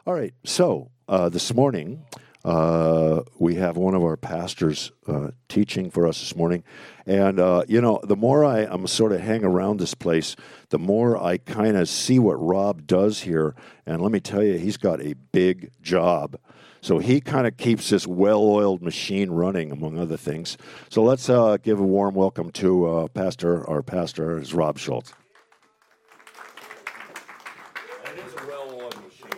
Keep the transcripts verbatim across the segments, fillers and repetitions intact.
All right, so uh, this morning uh, we have one of our pastors uh, teaching for us this morning. And, uh, you know, the more I, I'm sort of hang around this place, the more I kind of see what Rob does here. And let me tell you, he's got a big job. So he kind of keeps this well-oiled machine running, among other things. So let's uh, give a warm welcome to uh, Pastor, our pastor is Rob Schultz. It is a well-oiled machine.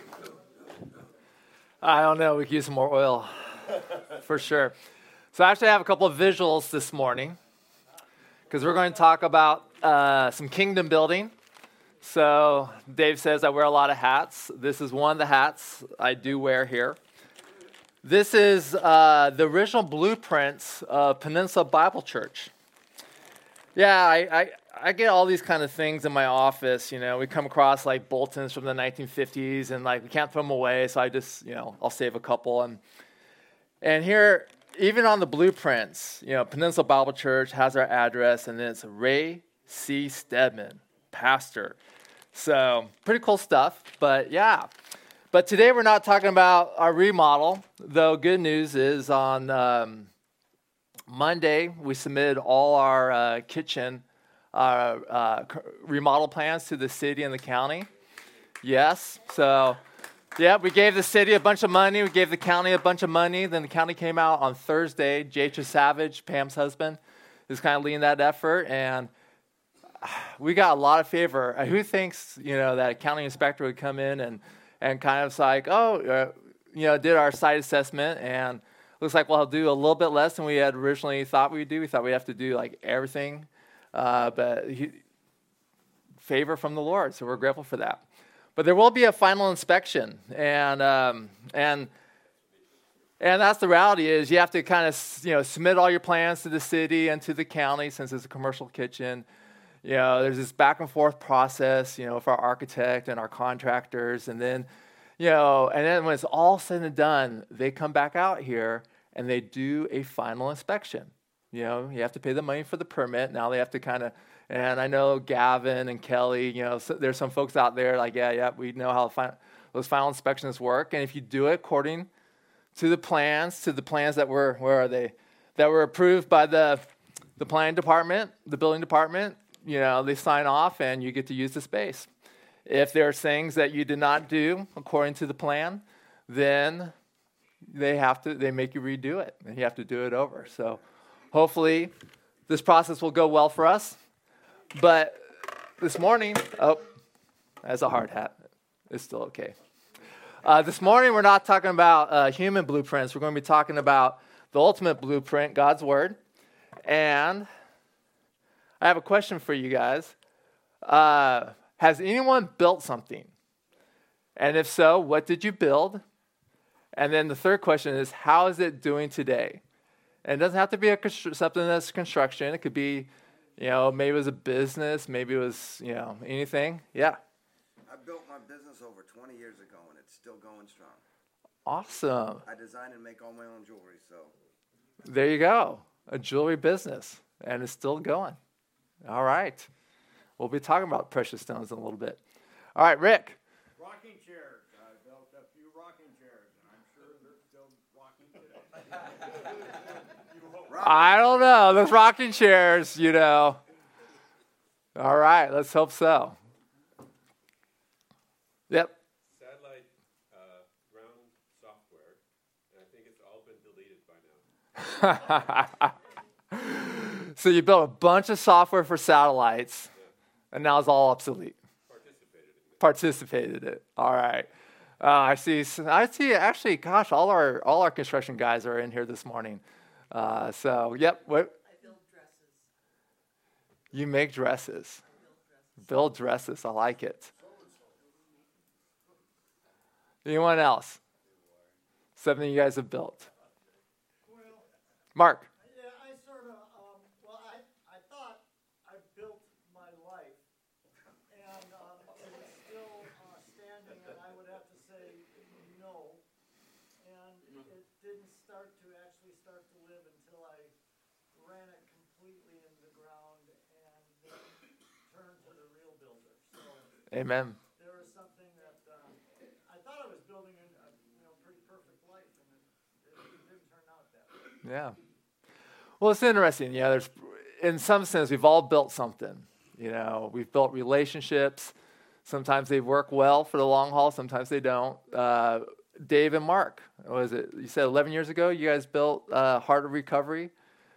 I don't know. We could use some more oil, for sure. So I actually have a couple of visuals this morning because we're going to talk about uh, some kingdom building. So Dave says I wear a lot of hats. This is one of the hats I do wear here. This is uh, the original blueprints of Peninsula Bible Church. Yeah, I, I I get all these kind of things in my office. You know, we come across like bulletins from the nineteen fifties, and like we can't throw them away, so I just, you know, I'll save a couple. And and here, even on the blueprints, you know, Peninsula Bible Church has our address, and then it's Ray C. Stedman, pastor. So pretty cool stuff. But yeah. But today we're not talking about our remodel, though good news is on um, Monday we submitted all our uh, kitchen uh, uh, remodel plans to the city and the county. Yes, so yeah, we gave the city a bunch of money, we gave the county a bunch of money, then the county came out on Thursday. J H Savage, Pam's husband, is kind of leading that effort, and we got a lot of favor. Who thinks, you know, that a county inspector would come in and And kind of like, oh, uh, you know, did our site assessment, and looks like we'll do a little bit less than we had originally thought we'd do. We thought we'd have to do like everything, uh, but he, favor from the Lord, so we're grateful for that. But there will be a final inspection, and um, and and that's the reality is you have to kind of, you know, submit all your plans to the city and to the county since it's a commercial kitchen. You know, there's this back and forth process, you know, for our architect and our contractors. And then, you know, and then when it's all said and done, they come back out here and they do a final inspection. You know, you have to pay the money for the permit. Now they have to kind of, and I know Gavin and Kelly, you know, so there's some folks out there like, yeah, yeah, we know how fi- those final inspections work. And if you do it according to the plans, to the plans that were, where are they, that were approved by the the planning department, the building department, you know, they sign off and you get to use the space. If there are things that you did not do according to the plan, then they have to, they make you redo it and you have to do it over. So hopefully this process will go well for us. But this morning, oh, that's a hard hat. It's still okay. Uh, this morning we're not talking about uh, human blueprints. We're going to be talking about the ultimate blueprint, God's Word. And I have a question for you guys. Uh, has anyone built something? And if so, what did you build? And then the third question is, how is it doing today? And it doesn't have to be a constru- something that's construction. It could be, you know, maybe it was a business. Maybe it was, you know, anything. Yeah. I built my business over twenty years ago, and it's still going strong. Awesome. I design and make all my own jewelry, so. There you go. A jewelry business, and it's still going. All right. We'll be talking about precious stones in a little bit. All right, Rick. Rocking chairs. I built a few rocking chairs, and I'm sure they're still rocking today. I don't know. Those rocking chairs, you know. All right, let's hope so. Yep. Satellite uh, ground software, and I think it's all been deleted by now. So you built a bunch of software for satellites, yeah. And now it's all obsolete. Participated in it. Participated in it. All right. Uh, I see. I see. Actually, gosh, all our all our construction guys are in here this morning. Uh, so, yep. What? I build dresses. You make dresses. I Build build dresses. dresses. I like it. Anyone else? Something you guys have built. Mark. Yeah, I sort of, um, well, I, I thought I built my life, and um, it was still uh, standing, and I would have to say no. And it didn't start to actually start to live until I ran it completely into the ground and then turned to the real builder. So Amen. there was something that uh, I thought I was building a Yeah. Well, it's interesting. You know, there's, in some sense, we've all built something. You know, we've built relationships. Sometimes they work well for the long haul. Sometimes they don't. Uh, Dave and Mark, what was it? You said eleven years ago, you guys built uh, Heart of Recovery,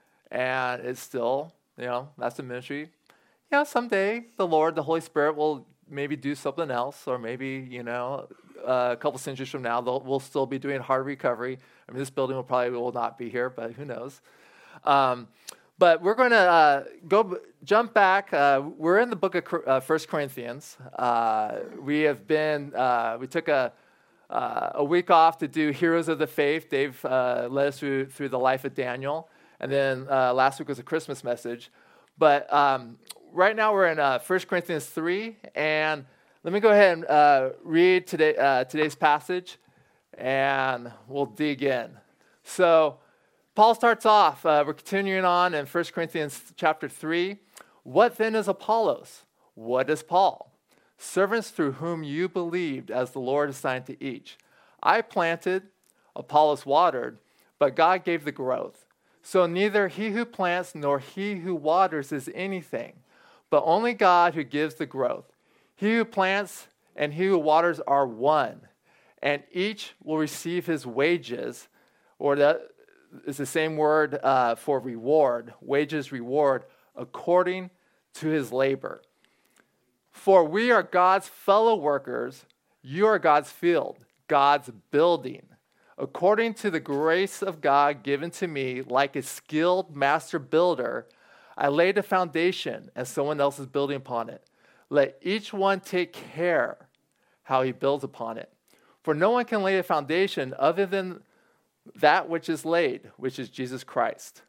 and it's still, you know, that's the ministry. Yeah, someday the Lord, the Holy Spirit will maybe do something else, or maybe, you know, uh, a couple centuries from now, we'll still be doing Heart of Recovery. I mean, this building will probably will not be here, but who knows? Um, but we're going to uh, go jump back. Uh, we're in the book of uh, First Corinthians. Uh, we have been, uh, we took a uh, a week off to do Heroes of the Faith. Dave uh, led us through, through the life of Daniel. And then uh, last week was a Christmas message. But um, right now we're in uh, First Corinthians three. And let me go ahead and uh, read today, uh, today's passage, and we'll dig in. So Paul starts off, uh, we're continuing on in First Corinthians chapter three. What then is Apollos? What is Paul? Servants through whom you believed as the Lord assigned to each. I planted, Apollos watered, but God gave the growth. So neither he who plants nor he who waters is anything, but only God who gives the growth. He who plants and he who waters are one, and each will receive his wages, or that is the same word uh, for reward, wages, reward, according to his labor. For we are God's fellow workers, you are God's field, God's building. According to the grace of God given to me, like a skilled master builder, I laid a foundation and someone else is building upon it. Let each one take care how he builds upon it. For no one can lay a foundation other than that which is laid, which is Jesus Christ.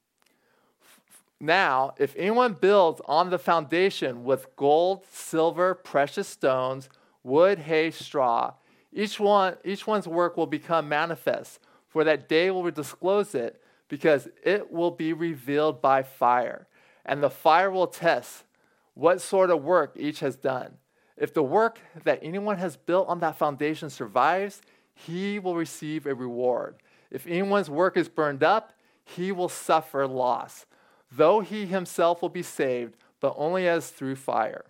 Now, if anyone builds on the foundation with gold, silver, precious stones, wood, hay, straw, each one, each one's work will become manifest, for that day will disclose it, because it will be revealed by fire. And the fire will test what sort of work each has done. If the work that anyone has built on that foundation survives, he will receive a reward. If anyone's work is burned up, he will suffer loss, though he himself will be saved, but only as through fire.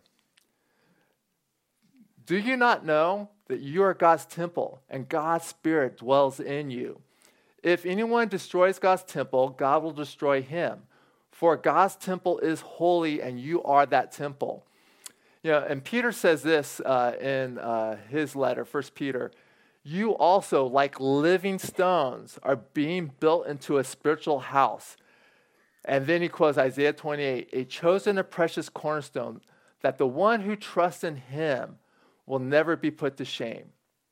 Do you not know that you are God's temple and God's Spirit dwells in you? If anyone destroys God's temple, God will destroy him. For God's temple is holy and you are that temple. You know, and Peter says this uh, in uh, his letter, First Peter. You also, like living stones, are being built into a spiritual house. And then he quotes Isaiah twenty-eight, a chosen and precious cornerstone, that the one who trusts in him will never be put to shame.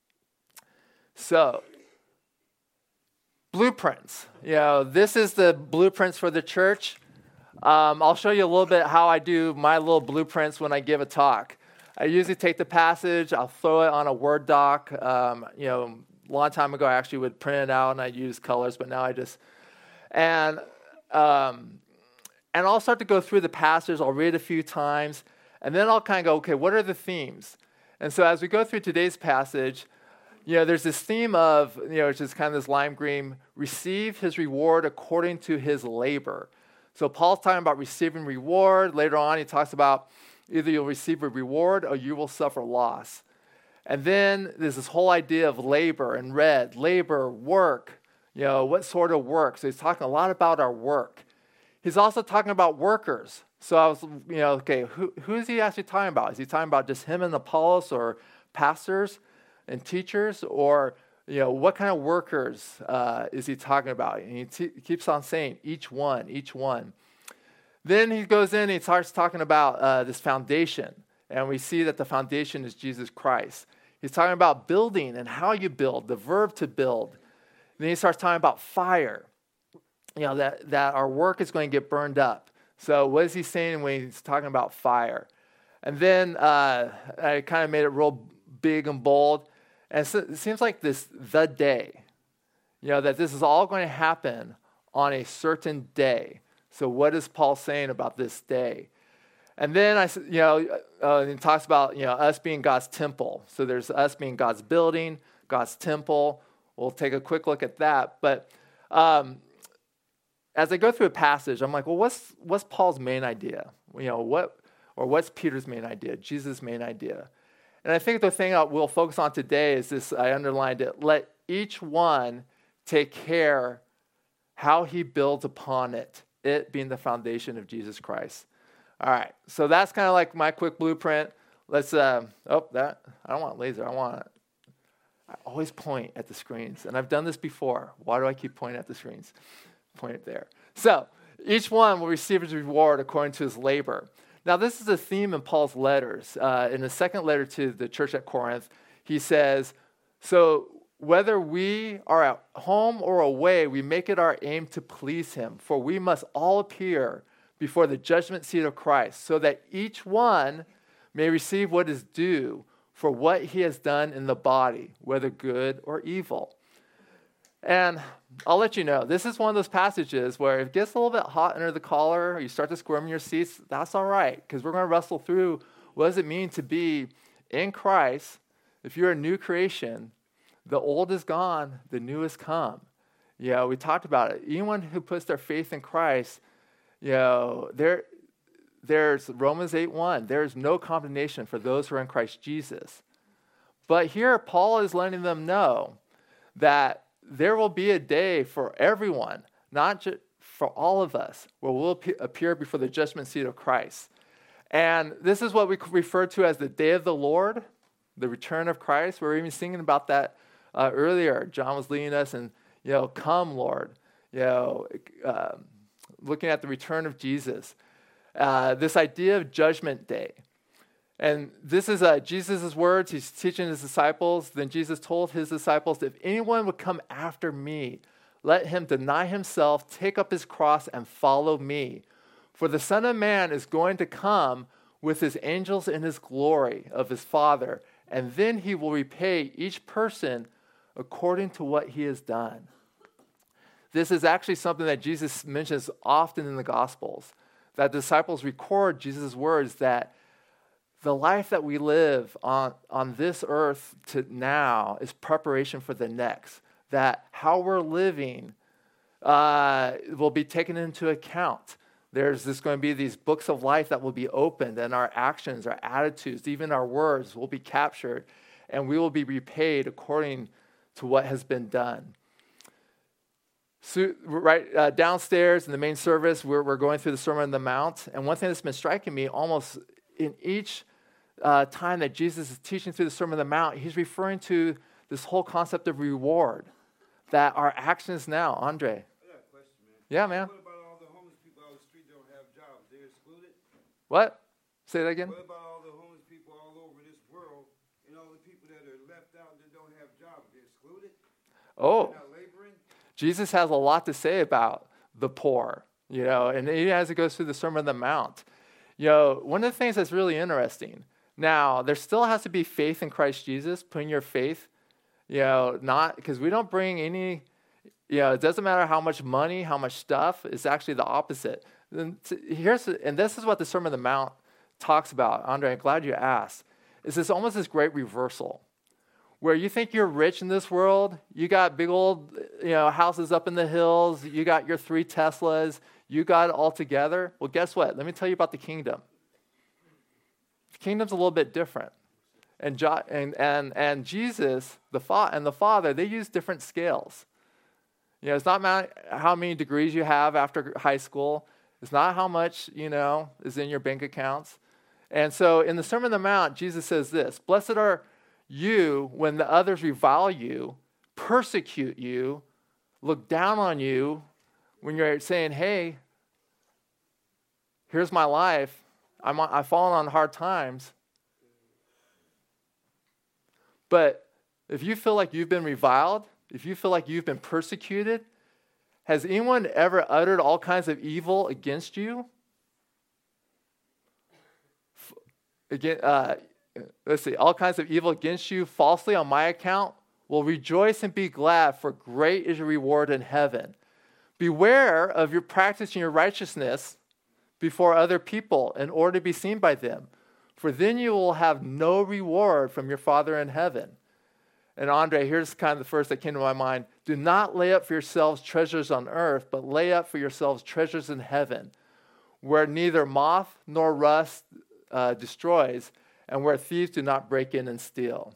So, blueprints. You know, this is the blueprints for the church. Um, I'll show you a little bit how I do my little blueprints when I give a talk. I usually take the passage, I'll throw it on a Word doc. Um, you know, a long time ago I actually would print it out and I'd use colors, but now I just, and um, and I'll start to go through the passage, I'll read it a few times, and then I'll kind of go, okay, what are the themes? And so as we go through today's passage, you know, there's this theme of, you know, which is kind of this lime green, receive his reward according to his labor. So Paul's talking about receiving reward. Later on, he talks about either you'll receive a reward or you will suffer loss. And then there's this whole idea of labor in red, labor, work, you know, what sort of work. So he's talking a lot about our work. He's also talking about workers. So I was, you know, okay, who, who is he actually talking about? Is he talking about just him and Apollos or pastors and teachers? Or, you know, what kind of workers uh, is he talking about? And he t- keeps on saying each one, each one. Then he goes in and he starts talking about uh, this foundation. And we see that the foundation is Jesus Christ. He's talking about building and how you build, the verb to build. And then he starts talking about fire. You know, that, that our work is going to get burned up. So what is he saying when he's talking about fire? And then uh, I kind of made it real big and bold. And so it seems like this, the day, you know, that this is all going to happen on a certain day. So what is Paul saying about this day? And then, I, you know, uh, he talks about, you know, us being God's temple. So there's us being God's building, God's temple. We'll take a quick look at that. But um, as I go through a passage, I'm like, well, what's what's Paul's main idea? You know, what or what's Peter's main idea? Jesus' main idea? And I think the thing I will focus on today is this. I underlined it. Let each one take care how he builds upon it. It being the foundation of Jesus Christ. All right, so that's kind of like my quick blueprint. Let's. Uh, oh, that I don't want laser. I want. I always point at the screens, and I've done this before. Why do I keep pointing at the screens? Point it there. So each one will receive his reward according to his labor. Now, this is a theme in Paul's letters. Uh, in the second letter to the church at Corinth, he says, so whether we are at home or away, we make it our aim to please him, for we must all appear before the judgment seat of Christ, so that each one may receive what is due for what he has done in the body, whether good or evil. And I'll let you know, this is one of those passages where if it gets a little bit hot under the collar, or you start to squirm in your seats, that's all right, because we're going to wrestle through what does it mean to be in Christ. If you're a new creation, the old is gone, the new has come. You know, we talked about it. Anyone who puts their faith in Christ, you know, there, there's Romans eight one. There's no condemnation for those who are in Christ Jesus. But here, Paul is letting them know that there will be a day for everyone, not just for all of us, where we'll appear before the judgment seat of Christ. And this is what we refer to as the day of the Lord, the return of Christ. We were even singing about that uh, earlier. John was leading us and, you know, come, Lord, you know, uh, looking at the return of Jesus. Uh, this idea of judgment day. And this is uh, Jesus' words. He's teaching his disciples. Then Jesus told his disciples, if anyone would come after me, let him deny himself, take up his cross, and follow me. For the Son of Man is going to come with his angels in his glory of his Father, and then he will repay each person according to what he has done. This is actually something that Jesus mentions often in the Gospels, that disciples record Jesus' words that the life that we live on, on this earth to now is preparation for the next. That how we're living uh, will be taken into account. There's this going to be these books of life that will be opened, and our actions, our attitudes, even our words will be captured, and we will be repaid according to what has been done. So, right uh, downstairs in the main service, we're, we're going through the Sermon on the Mount, and one thing that's been striking me almost in each Uh, time that Jesus is teaching through the Sermon on the Mount, he's referring to this whole concept of reward, that our actions now, Andre. I got a question, man. Yeah, man. What about all the homeless people out the street that don't have jobs? They're excluded? What? Say that again? What about all the homeless people all over this world and all the people that are left out that don't have jobs? They're excluded? Oh, They're not laboring? Jesus has a lot to say about the poor, you know, and even as it goes through the Sermon on the Mount. You know, one of the things that's really interesting, now, there still has to be faith in Christ Jesus, putting your faith, you know, not, because we don't bring any, you know, it doesn't matter how much money, how much stuff, it's actually the opposite. And here's, and this is what the Sermon on the Mount talks about, Andre, I'm glad you asked, is this almost this great reversal, where you think you're rich in this world, you got big old, you know, houses up in the hills, you got your three Teslas, you got it all together. Well, guess what? Let me tell you about the kingdom. The kingdom's a little bit different. And jo- and and and Jesus, the fa- and the Father, they use different scales. You know, it's not ma- how many degrees you have after high school. It's not how much, you know, is in your bank accounts. And so in the Sermon on the Mount, Jesus says this, blessed are you when the others revile you, persecute you, look down on you, when you're saying, hey, here's my life. I'm, I've fallen on hard times. But if you feel like you've been reviled, if you feel like you've been persecuted, has anyone ever uttered all kinds of evil against you? Again, uh, let's see, all kinds of evil against you falsely on my account? Well, rejoice and be glad, for great is your reward in heaven. Beware of your practicing your righteousness before other people in order to be seen by them, for then you will have no reward from your Father in heaven. And Andre, here's kind of the first that came to my mind. Do not lay up for yourselves treasures on earth, but lay up for yourselves treasures in heaven, where neither moth nor rust uh, destroys, and where thieves do not break in and steal.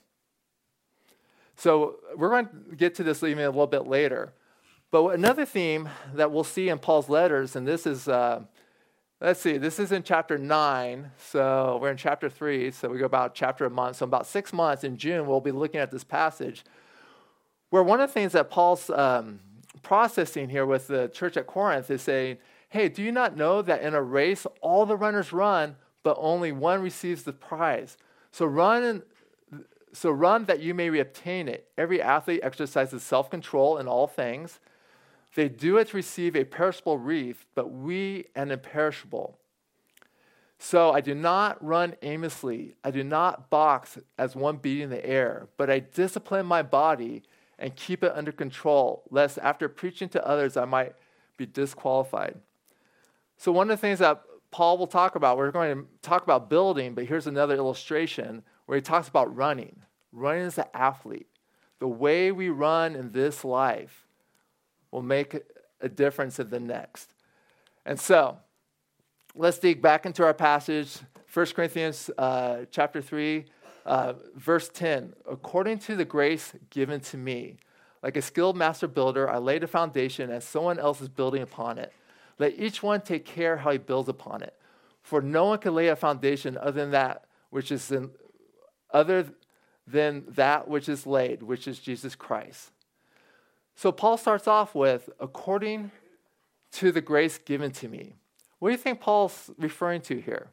So we're going to get to this even a little bit later. But another theme that we'll see in Paul's letters, and this is, uh, let's see, this is in chapter nine. So we're in chapter three, so we go about chapter a month. So about six months in June, we'll be looking at this passage, where one of the things that Paul's um, processing here with the church at Corinth is saying, hey, do you not know that in a race, all the runners run, but only one receives the prize? So run and so run that you may obtain it. Every athlete exercises self-control in all things. They do it to receive a perishable wreath, but we an imperishable. So I do not run aimlessly. I do not box as one beating the air, but I discipline my body and keep it under control, lest after preaching to others I might be disqualified. So one of the things that Paul will talk about, we're going to talk about building, but here's another illustration where he talks about running. Running as an athlete. The way we run in this life will make a difference in the next. And so, let's dig back into our passage, First Corinthians uh, chapter three, uh, verse ten. According to the grace given to me, like a skilled master builder, I laid a foundation as someone else is building upon it. Let each one take care how he builds upon it. For no one can lay a foundation other than that which is in, other than that which is laid, which is Jesus Christ. So Paul starts off with, according to the grace given to me. What do you think Paul's referring to here?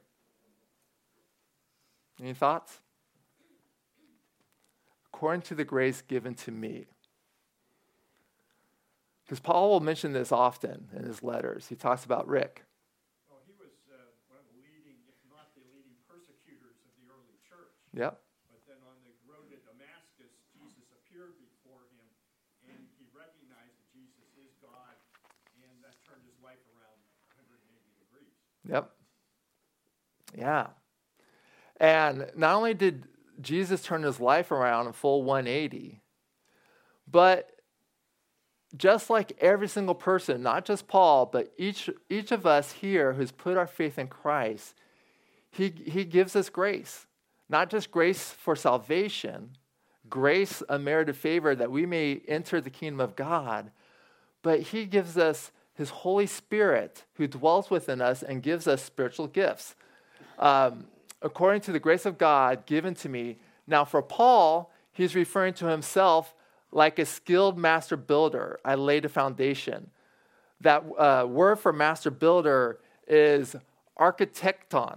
Any thoughts? According to the grace given to me. Because Paul will mention this often in his letters. He talks about Rick. Well, he was uh, one of the leading, if not the leading persecutors of the early church. Yep. But then on the road to Damascus, Jesus appeared before him, and he recognized that Jesus is God, and that turned his life around one hundred eighty degrees. Yep. Yeah. And not only did Jesus turn his life around in full one eighty, but just like every single person, not just Paul, but each each of us here who's put our faith in Christ, he, he gives us grace. Not just grace for salvation, grace, a merited favor that we may enter the kingdom of God, but he gives us his Holy Spirit who dwells within us and gives us spiritual gifts. Um, according to the grace of God given to me. Now for Paul, he's referring to himself like a skilled master builder. I laid a foundation. That uh, word for master builder is architecton,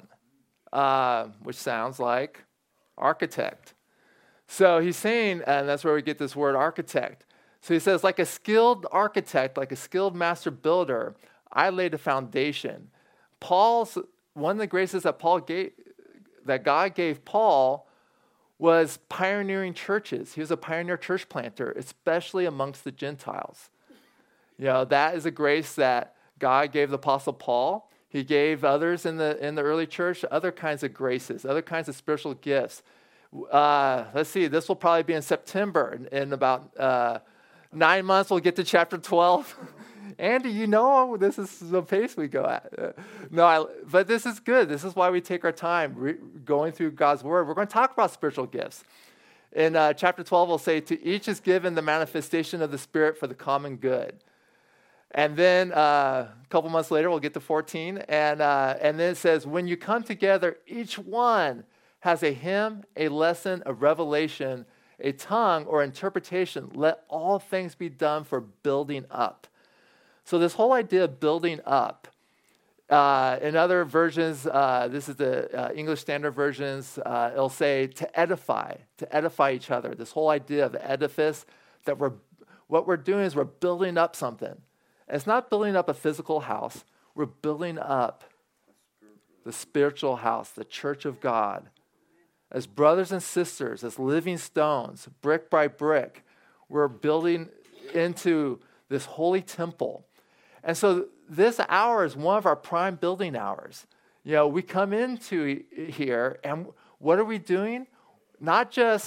uh, which sounds like architect. So he's saying, and that's where we get this word architect. So he says, like a skilled architect, like a skilled master builder, I laid a foundation. Paul's, one of the graces that Paul gave, that God gave Paul was pioneering churches. He was a pioneer church planter, especially amongst the Gentiles. You know, that is a grace that God gave the Apostle Paul. He gave others in the in the early church other kinds of graces, other kinds of spiritual gifts. Uh, let's see, this will probably be in September. In, in about uh, nine months, we'll get to chapter twelve. Andy, you know this is the pace we go at. Uh, no, I, but this is good. This is why we take our time re- going through God's word. We're going to talk about spiritual gifts. In uh, chapter twelve, we'll say, to each is given the manifestation of the Spirit for the common good. And then uh, a couple months later, we'll get to fourteen. And, uh, and then it says, when you come together, each one has a hymn, a lesson, a revelation, a tongue, or interpretation. Let all things be done for building up. So this whole idea of building up, uh, in other versions, uh, this is the uh, English Standard Versions, uh, it'll say to edify, to edify each other. This whole idea of edifice, that we're, what we're doing is we're building up something. And it's not building up a physical house. We're building up the spiritual house, the church of God. As brothers and sisters, as living stones, brick by brick, we're building into this holy temple. And so this hour is one of our prime building hours. You know, we come into here, and what are we doing? Not just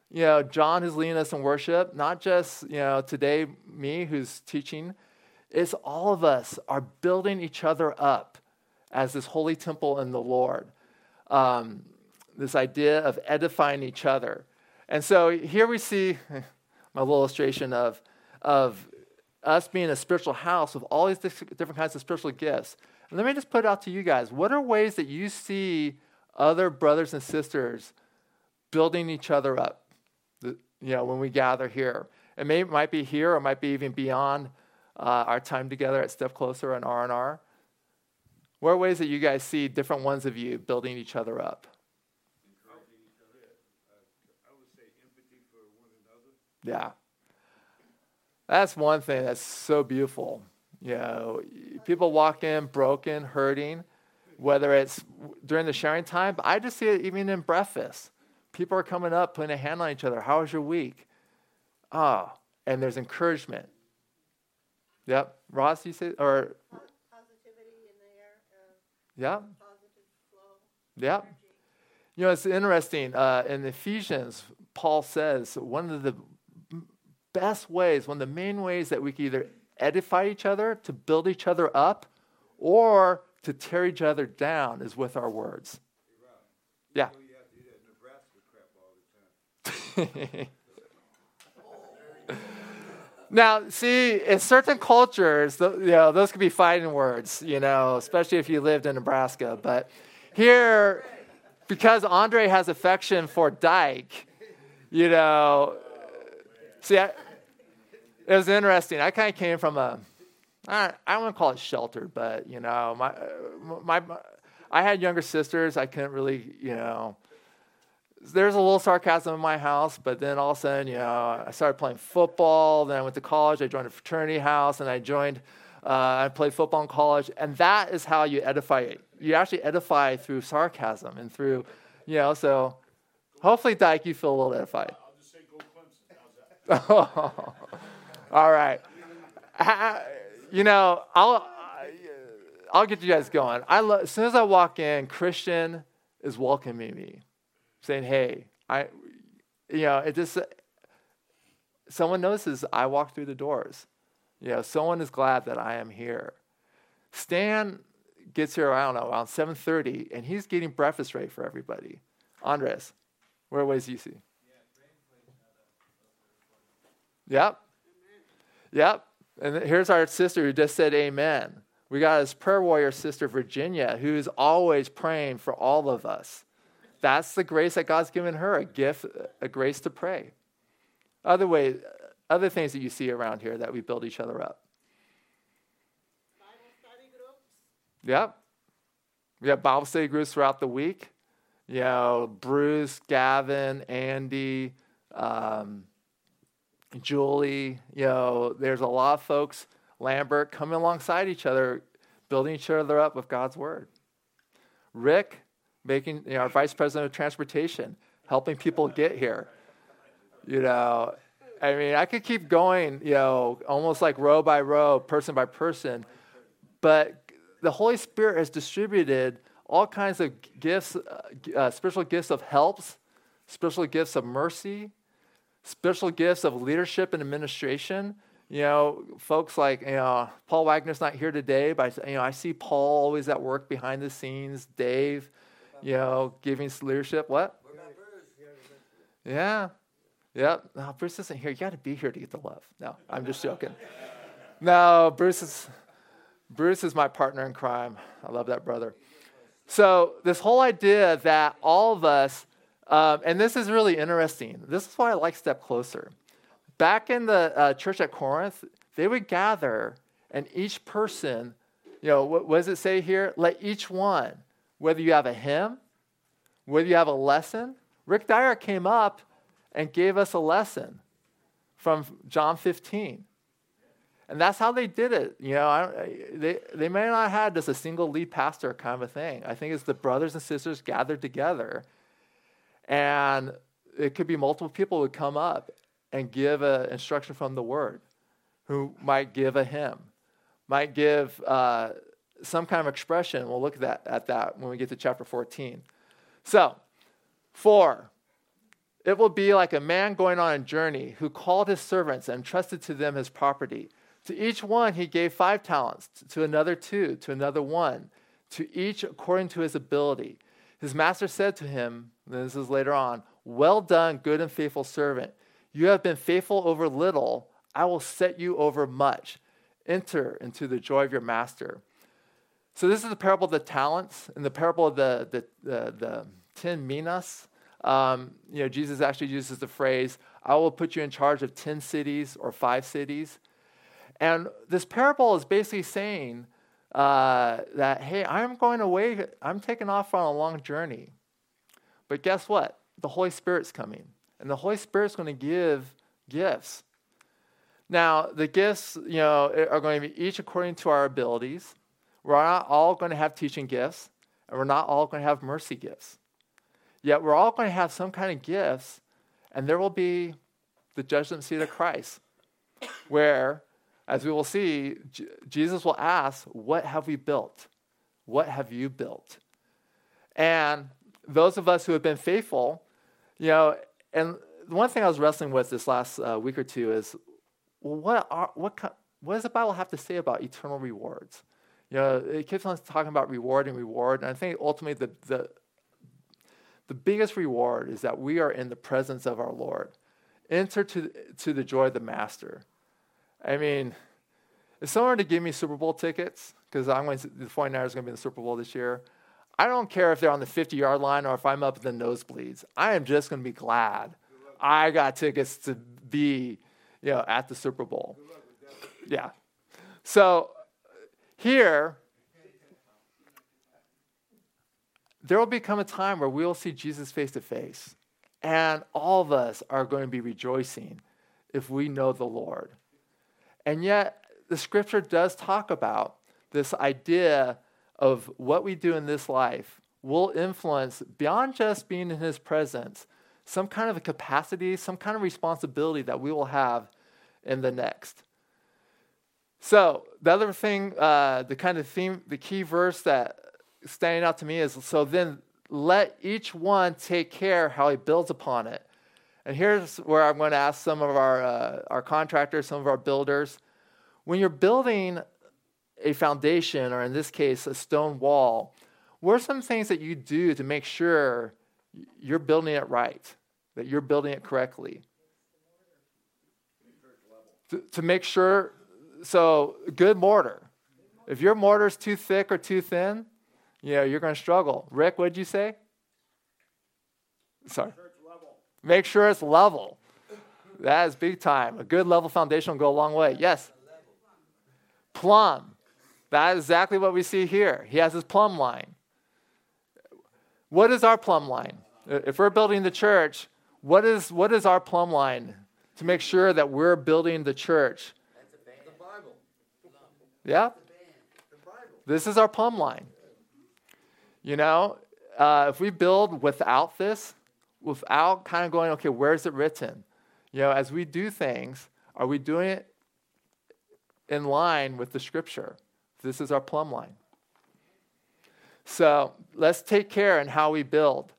you know, John who's leading us in worship, not just, you know, today me who's teaching. It's all of us are building each other up as this holy temple in the Lord. Um, this idea of edifying each other. And so here we see my little illustration of, of us being a spiritual house with all these different kinds of spiritual gifts. And let me just put it out to you guys. What are ways that you see other brothers and sisters building each other up, you know, when we gather here? It may, might be here or it might be even beyond uh, our time together at Step Closer and R and R. What are ways that you guys see different ones of you building each other up? Encouraging each other. Uh, I would say empathy for one another. Yeah. That's one thing that's so beautiful. You know, people walk in broken, hurting, whether it's during the sharing time, but I just see it even in breakfast. People are coming up, putting a hand on each other. How was your week? Oh, and there's encouragement. Yep. Ross, you say, or? Positivity in the air. Uh, Yeah. positive flow. Yeah. You know, it's interesting. Uh, in Ephesians, Paul says one of the best ways, one of the main ways that we can either edify each other, to build each other up, or to tear each other down is with our words. Yeah. You have to do that Nebraska crap all the time. Now, see, in certain cultures, th- you know, those could be fighting words, you know, especially if you lived in Nebraska. But here, because Andre has affection for Dyke, you know, see, I, it was interesting. I kind of came from a, I don't want to call it sheltered, but, you know, my, my, my, I had younger sisters. I couldn't really, you know, there's a little sarcasm in my house, but then all of a sudden, you know, I started playing football. Then I went to college. I joined a fraternity house, and I joined, uh, I played football in college. And that is how you edify it. You actually edify through sarcasm and through, you know, so hopefully, Dyke, you feel a little edified. I'll just say go Clemson. How's that? All right. I, you know, I'll, I'll get you guys going. I lo- as soon as I walk in, Christian is welcoming me, saying, hey, I, you know, it just, someone notices I walk through the doors. You know, someone is glad that I am here. Stan gets here, I don't know, around seven thirty, and he's getting breakfast ready for everybody. Andres, what ways do you see? Yep. Yep. And here's our sister who just said amen. We got his prayer warrior sister, Virginia, who's always praying for all of us. That's the grace that God's given her, a gift, a grace to pray. Other ways, other things that you see around here that we build each other up. Bible study groups. Yep. We have Bible study groups throughout the week. You know, Bruce, Gavin, Andy, um, Julie. You know, there's a lot of folks, Lambert, coming alongside each other, building each other up with God's word. Rick, making, you know, our vice president of transportation, helping people get here. You know, I mean, I could keep going, you know, almost like row by row, person by person, but the Holy Spirit has distributed all kinds of gifts, uh, uh, spiritual gifts of helps, spiritual gifts of mercy, spiritual gifts of leadership and administration. You know, folks like, you know, Paul Wagner's not here today, but, you know, I see Paul always at work behind the scenes, Dave, you know, giving leadership. What? Yeah. Yep. No, Bruce isn't here. You got to be here to get the love. No, I'm just joking. No, Bruce is, Bruce is my partner in crime. I love that brother. So this whole idea that all of us, um, and this is really interesting. This is why I like Step Closer. Back in the uh, church at Corinth, they would gather, and each person, you know, what, what does it say here? Let each one, whether you have a hymn, whether you have a lesson. Rick Dyer came up and gave us a lesson from John fifteen. And that's how they did it. You know, I, they, they may not have had just a single lead pastor kind of a thing. I think it's the brothers and sisters gathered together. And it could be multiple people who would come up and give an instruction from the word, who might give a hymn, might give uh, some kind of expression. We'll look at that, at that when we get to chapter fourteen. So, four It will be like a man going on a journey who called his servants and entrusted to them his property. To each one he gave five talents, to another two, to another one, to each according to his ability. His master said to him, and this is later on, well done, good and faithful servant. You have been faithful over little. I will set you over much. Enter into the joy of your master. So this is the parable of the talents and the parable of the, the, the, the ten minas. Um, you know, Jesus actually uses the phrase, I will put you in charge of ten cities or five cities. And this parable is basically saying uh, that, hey, I'm going away, I'm taking off on a long journey. But guess what? The Holy Spirit's coming. And the Holy Spirit's going to give gifts. Now, the gifts, you know, are going to be each according to our abilities. We're not all going to have teaching gifts, and we're not all going to have mercy gifts. Yet we're all going to have some kind of gifts, and there will be the judgment seat of Christ, where, as we will see, J- Jesus will ask, what have we built? What have you built? And those of us who have been faithful, you know, and one thing I was wrestling with this last uh, week or two is, well, what are, what co- what does the Bible have to say about eternal rewards? You know, it keeps on talking about reward and reward, and I think ultimately the the the biggest reward is that we are in the presence of our Lord. Enter to to the joy of the Master. I mean, if someone were to give me Super Bowl tickets, because I'm going to, the 49ers are going to be in the Super Bowl this year, I don't care if they're on the fifty-yard line or if I'm up in the nosebleeds. I am just going to be glad I got tickets to be, you know, at the Super Bowl. Yeah. So here, there will become a time where we will see Jesus face to face, and all of us are going to be rejoicing if we know the Lord. And yet, the Scripture does talk about this idea of what we do in this life will influence, beyond just being in His presence, some kind of a capacity, some kind of responsibility that we will have in the next. So the other thing, uh, the kind of theme, the key verse that is standing out to me is, so then let each one take care how he builds upon it. And here's where I'm going to ask some of our uh, our contractors, some of our builders, when you're building a foundation, or in this case, a stone wall, what are some things that you do to make sure you're building it right, that you're building it correctly? To, to make sure, so good mortar. If your mortar's too thick or too thin, you know, you're going to struggle. Rick, what did you say? Sorry. Make sure it's level. That is big time. A good level foundation will go a long way. Yes? Plumb. That is exactly what we see here. He has his plumb line. What is our plumb line? If we're building the church, what is what is our plumb line to make sure that we're building the church? The Bible. Yeah? The Bible. This is our plumb line. You know, uh, if we build without this, without kind of going, okay, where is it written? You know, as we do things, are we doing it in line with the Scripture? This is our plumb line. So let's take care in how we build.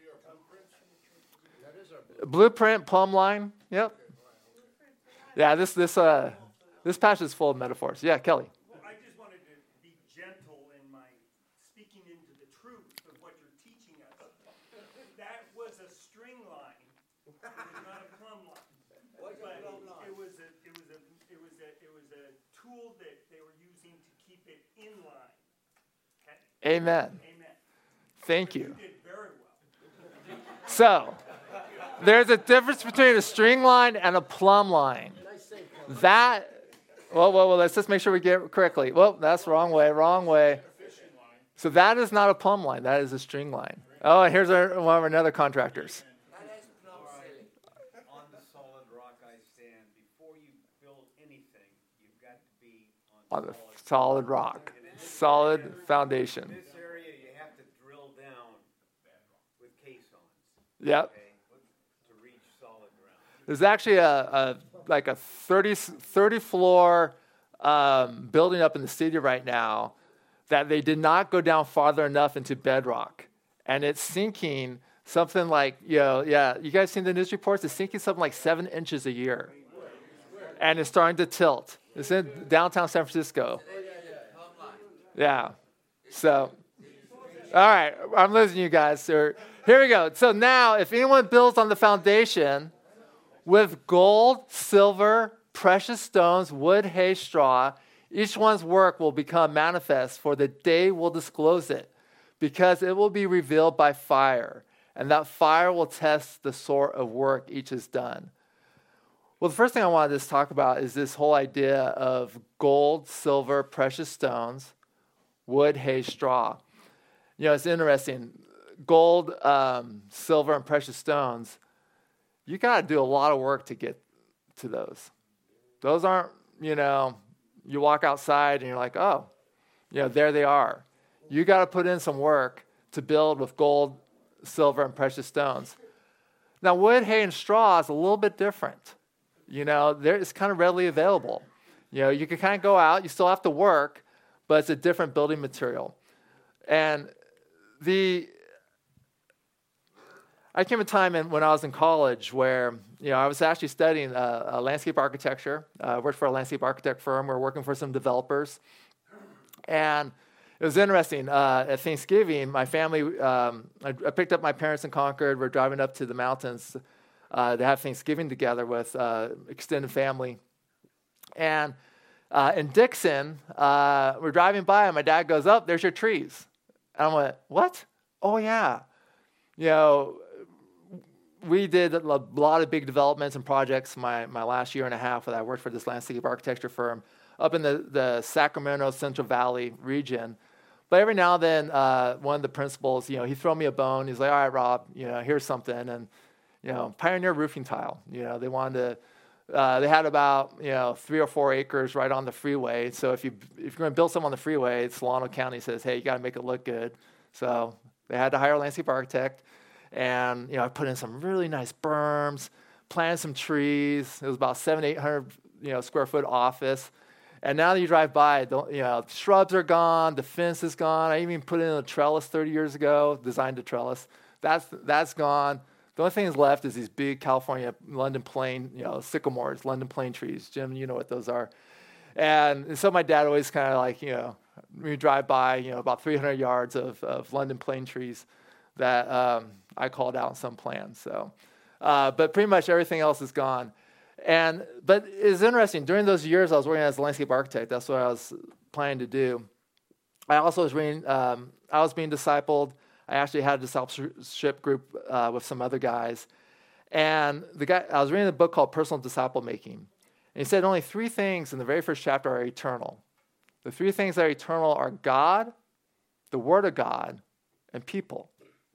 Blueprint, plumb line. Yep. Yeah, this this uh this passage is full of metaphors. Yeah, Kelly. Well, I just wanted to be gentle in my speaking into the truth of what you're teaching us. That was a string line. It was not a plumb line. But it was a it was a it was a it was a tool that they were using to keep it in line. Okay? Amen. Amen. Thank But you. You did very well. So, there's a difference between a string line and a plumb line. That, well, well, well, let's just make sure we get it correctly. Well, that's the wrong way, wrong way. So that is not a plumb line. That is a string line. Oh, and here's our, one of our another contractors. On the solid rock I stand. Before you build anything, you've got to be on, On the solid rock. Solid foundation. In this area, you have to drill down with caissons, Yep. okay, to reach solid ground. There's actually a, a like a thirty, thirty floor um, building up in the city right now that they did not go down farther enough into bedrock. And it's sinking Something like, you know, yeah, you guys seen the news reports? It's sinking something like seven inches a year. And it's starting to tilt. It's in downtown San Francisco. Yeah. So, all right, I'm losing you guys. So here we go. So now, if anyone builds on the foundation with gold, silver, precious stones, wood, hay, straw, each one's work will become manifest, for the day will disclose it, because it will be revealed by fire, and that fire will test the sort of work each has done. Well, the first thing I wanted to just talk about is this whole idea of gold, silver, precious stones, wood, hay, straw. You know, it's interesting. Gold, um, silver, and precious stones, you got to do a lot of work to get to those. Those aren't, you know, you walk outside and you're like, oh, you know, there they are. You got to put in some work to build with gold, silver, and precious stones. Now, wood, hay, and straw is a little bit different. You know, there, it's kind of readily available. You know, you can kind of go out, you still have to work, but it's a different building material. And the, I came a time in, when I was in college where, you know, I was actually studying uh, uh, landscape architecture. I uh, worked for a landscape architect firm. We were working for some developers. And it was interesting. Uh, at Thanksgiving, my family, um, I, I picked up my parents in Concord. We're driving up to the mountains uh, to have Thanksgiving together with uh, extended family. And uh, in Dixon, uh, we're driving by, and my dad goes, "Oh, there's your trees." And I went, "What? Oh, yeah." You know, we did a lot of big developments and projects my, my last year and a half that I worked for this landscape architecture firm up in the, the Sacramento Central Valley region. But every now and then, uh, one of the principals, you know, he'd throw me a bone. He's like, "All right, Rob, you know, here's something." And, you know, Pioneer Roofing Tile, you know, they wanted to, uh, they had about, you know, three or four acres right on the freeway. So if, you, if you're going to build something on the freeway, Solano County says, "Hey, you got to make it look good." So they had to hire a landscape architect. And, you know, I put in some really nice berms, planted some trees. It was about seven, eight hundred, you know, square foot office. And now that you drive by, don't, you know, shrubs are gone, the fence is gone. I even put in a trellis thirty years ago, designed a trellis. That's that's gone. The only thing that's left is these big California London plane, you know, sycamores, London plane trees. Jim, you know what those are. And, and so my dad always kind of like, you know, when you drive by, you know, about three hundred yards of, of London plane trees that um, I called out in some plan. So, uh, but pretty much everything else is gone. And but it's interesting. During those years, I was working as a landscape architect. That's what I was planning to do. I also was reading. Um, I was being discipled. I actually had a discipleship group uh, with some other guys, and the guy. I was reading a book called Personal Disciple Making, and he said only three things in the very first chapter are eternal. The three things that are eternal are God, the Word of God, and people.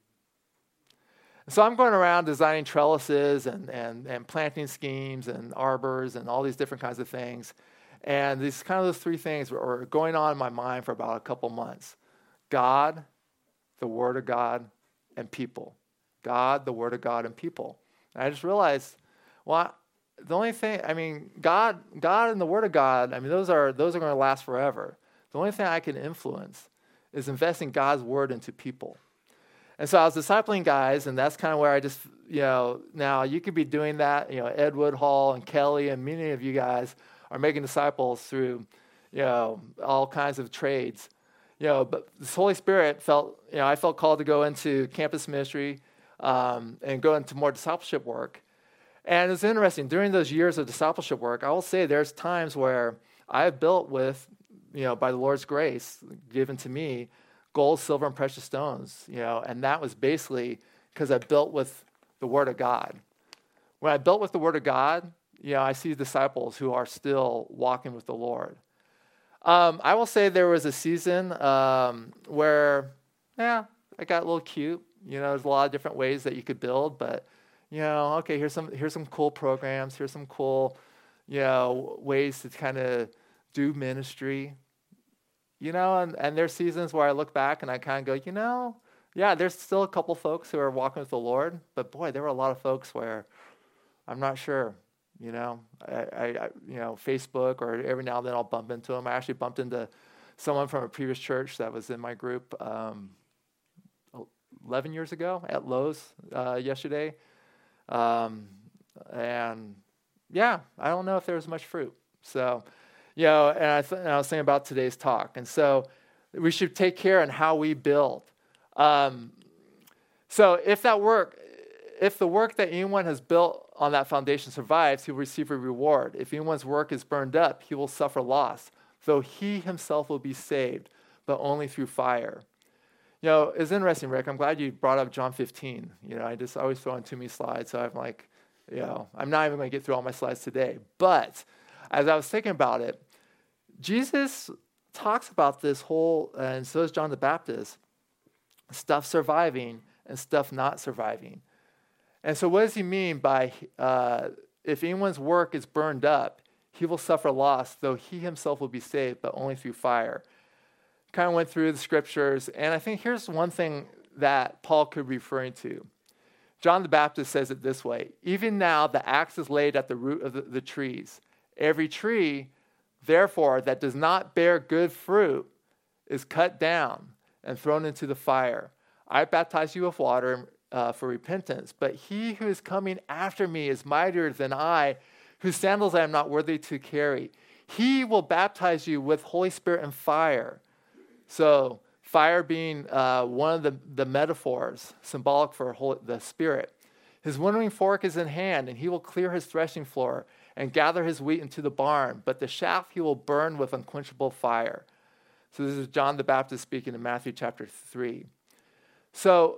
So I'm going around designing trellises and, and, and planting schemes and arbors and all these different kinds of things. And these kind of those three things were going on in my mind for about a couple months. God, the Word of God, and people. God, the Word of God, and people. And I just realized, well, the only thing, I mean, God, God and the Word of God, I mean, those are those are going to last forever. The only thing I can influence is investing God's Word into people. And so I was discipling guys, and that's kind of where I just, you know, now you could be doing that. You know, Ed Woodhull and Kelly and many of you guys are making disciples through, you know, all kinds of trades. You know, but the Holy Spirit felt, you know, I felt called to go into campus ministry um, and go into more discipleship work. And it's interesting, during those years of discipleship work, I will say there's times where I have built with, you know, by the Lord's grace given to me, gold, silver, and precious stones, you know, and that was basically because I built with the Word of God. When I built with the Word of God, you know, I see disciples who are still walking with the Lord. Um, I will say there was a season um, where, yeah, I got a little cute. You know, there's a lot of different ways that you could build, but, you know, okay, here's some here's some cool programs. Here's some cool, you know, ways to kind of do ministry. You know, and, and there's seasons where I look back and I kind of go, you know, yeah, there's still a couple folks who are walking with the Lord, but boy, there were a lot of folks where I'm not sure, you know, I, I, I you know, Facebook or every now and then I'll bump into them. I actually bumped into someone from a previous church that was in my group um, eleven years ago at Lowe's uh, yesterday. Um, and yeah, I don't know if there was much fruit. So, you know, and I, th- and I was thinking about today's talk. And so we should take care in how we build. Um, so if that work, if the work that anyone has built on that foundation survives, he will receive a reward. If anyone's work is burned up, he will suffer loss, though he himself will be saved, but only through fire. You know, it's interesting, Rick. I'm glad you brought up John fifteen. You know, I just always throw in too many slides, so I'm like, you know, I'm not even going to get through all my slides today. But as I was thinking about it, Jesus talks about this whole, and so does John the Baptist, stuff surviving and stuff not surviving. And so what does he mean by, uh, if anyone's work is burned up, he will suffer loss, though he himself will be saved, but only through fire. Kind of went through the scriptures, and I think here's one thing that Paul could be referring to. John the Baptist says it this way: even now the axe is laid at the root of the, the trees. Every tree, therefore, that does not bear good fruit is cut down and thrown into the fire. I baptize you with water uh, for repentance, but he who is coming after me is mightier than I, whose sandals I am not worthy to carry. He will baptize you with Holy Spirit and fire. So fire being uh, one of the, the metaphors symbolic for Holy, the Spirit. His winnowing fork is in hand, and he will clear his threshing floor and gather his wheat into the barn, but the chaff he will burn with unquenchable fire. So this is John the Baptist speaking in Matthew chapter three. So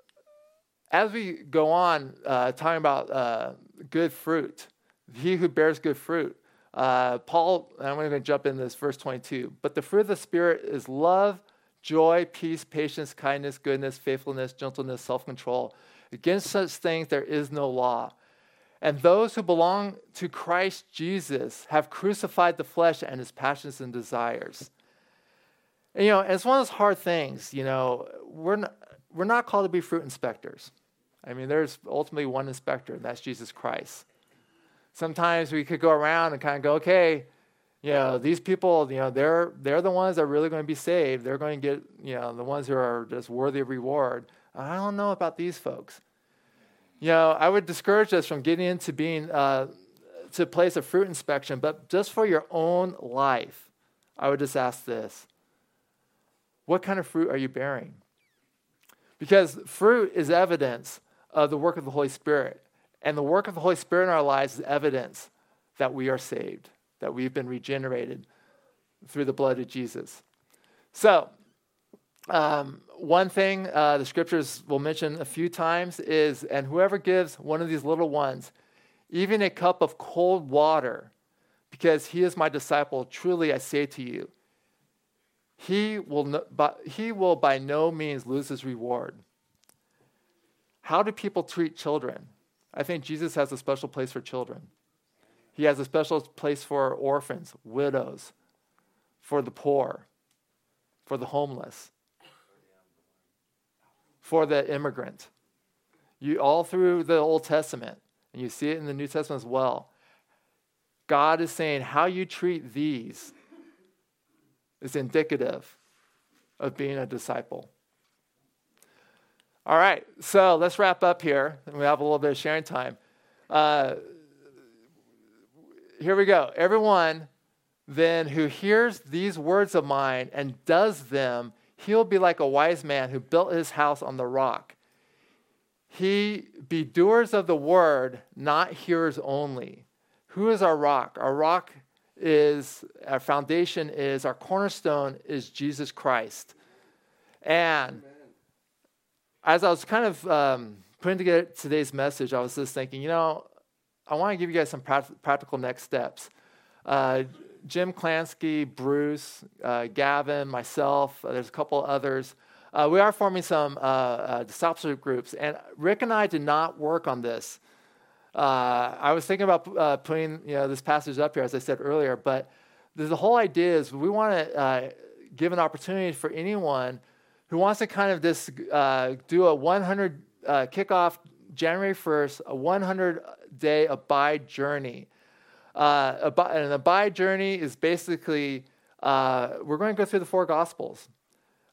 as we go on uh, talking about uh, good fruit, he who bears good fruit, uh, Paul, I'm going to jump into this, verse twenty-two. But the fruit of the Spirit is love, joy, peace, patience, kindness, goodness, faithfulness, gentleness, self-control. Against such things there is no law. And those who belong to Christ Jesus have crucified the flesh and its passions and desires. And, you know, it's one of those hard things. You know, we're not, we're not called to be fruit inspectors. I mean, there's ultimately one inspector, and that's Jesus Christ. Sometimes we could go around and kind of go, okay, you know, these people, you know, they're they're the ones that are really going to be saved. They're going to get, you know, the ones who are just worthy of reward. I don't know about these folks. You know, I would discourage us from getting into being uh, to a place of fruit inspection, but just for your own life, I would just ask this: what kind of fruit are you bearing? Because fruit is evidence of the work of the Holy Spirit. And the work of the Holy Spirit in our lives is evidence that we are saved, that we've been regenerated through the blood of Jesus. So, um, one thing uh, the scriptures will mention a few times is, and whoever gives one of these little ones even a cup of cold water, because he is my disciple, truly I say to you, he will, no, but he will by no means lose his reward. How do people treat children? I think Jesus has a special place for children. He has a special place for orphans, widows, for the poor, for the homeless, for the immigrant. You all through the Old Testament, and you see it in the New Testament as well. God is saying how you treat these is indicative of being a disciple. All right, so let's wrap up here. We have a little bit of sharing time. Uh, here we go. Everyone then who hears these words of mine and does them, he'll be like a wise man who built his house on the rock. He be doers of the word, not hearers only. Who is our rock? Our rock is, our foundation is, our cornerstone is Jesus Christ. And as I was kind of um, putting together today's message, I was just thinking, you know, I want to give you guys some pra- practical next steps. Uh, Jim Klansky, Bruce, uh, Gavin, myself, uh, there's a couple others. Uh, we are forming some uh, uh, discipleship groups, and Rick and I did not work on this. Uh, I was thinking about uh, putting you know this passage up here, as I said earlier, but the whole idea is we want to uh, give an opportunity for anyone who wants to kind of this uh, do a one hundred uh, kickoff January first, a one hundred day abide journey. Uh, an abide journey is basically uh, we're going to go through the four Gospels.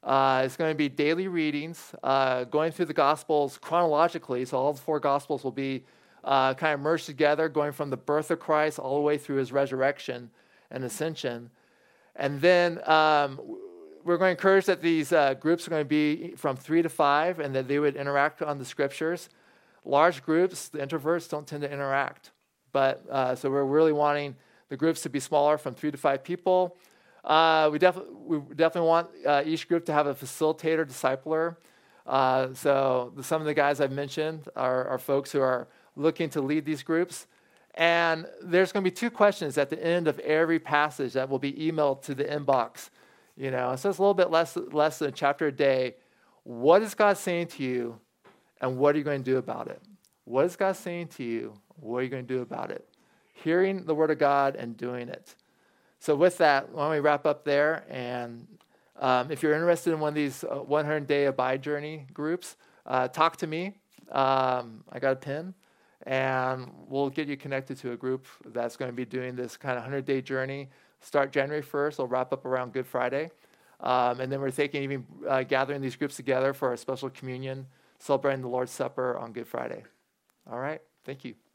Uh, it's going to be daily readings, uh, going through the Gospels chronologically. So all the four Gospels will be uh, kind of merged together, going from the birth of Christ all the way through his resurrection and ascension. And then um, we're going to encourage that these uh, groups are going to be from three to five and that they would interact on the scriptures. Large groups, the introverts don't tend to interact. But uh, so we're really wanting the groups to be smaller, from three to five people. Uh, we, def- we definitely want uh, each group to have a facilitator, discipler. Uh, so the, some of the guys I've mentioned are, are folks who are looking to lead these groups. And there's going to be two questions at the end of every passage that will be emailed to the inbox. You know, so it's a little bit less, less than a chapter a day. What is God saying to you, and what are you going to do about it? What is God saying to you? What are you going to do about it? Hearing the word of God and doing it. So with that, why don't we wrap up there? And um, if you're interested in one of these uh, one hundred day Abide Journey groups, uh, talk to me. Um, I got a pin, and we'll get you connected to a group that's going to be doing this kind of one hundred day journey. Start January first. We'll wrap up around Good Friday. Um, and then we're thinking even uh, gathering these groups together for a special communion, celebrating the Lord's Supper on Good Friday. All right. Thank you.